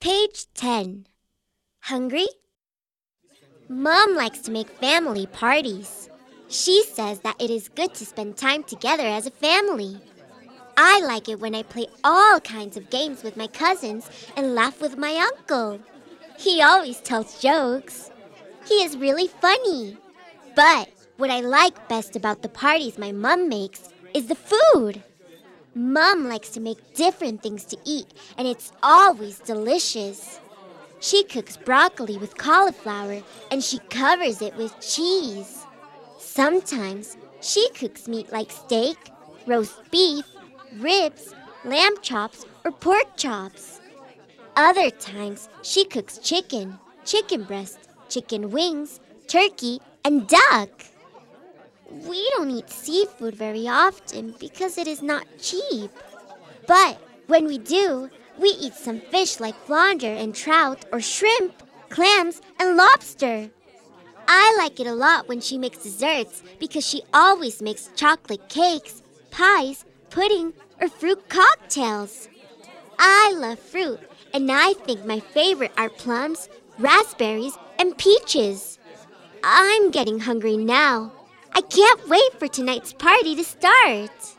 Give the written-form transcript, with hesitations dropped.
Page 10. Hungry? Mom likes to make family parties. She says that it is good to spend time together as a family. I like it when I play all kinds of games with my cousins and laugh with my uncle. He always tells jokes. He is really funny. But what I like best about the parties my mom makes is the food. Mom likes to make different things to eat, and it's always delicious. She cooks broccoli with cauliflower, and she covers it with cheese. Sometimes she cooks meat like steak, roast beef, ribs, lamb chops, or pork chops. Other times she cooks chicken, chicken breast, chicken wings, turkey, and duck. We don't eat seafood very often because it is not cheap. But when we do, we eat some fish like flounder and trout or shrimp, clams, and lobster. I like it a lot when she makes desserts because she always makes chocolate cakes, pies, pudding, or fruit cocktails. I love fruit, and I think my favorite are plums, raspberries, and peaches. I'm getting hungry now. I can't wait for tonight's party to start.